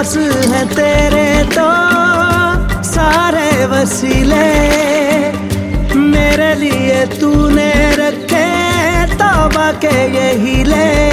पास है तेरे तो सारे वसीले, मेरे लिए तूने रखे तौबा के यही ले।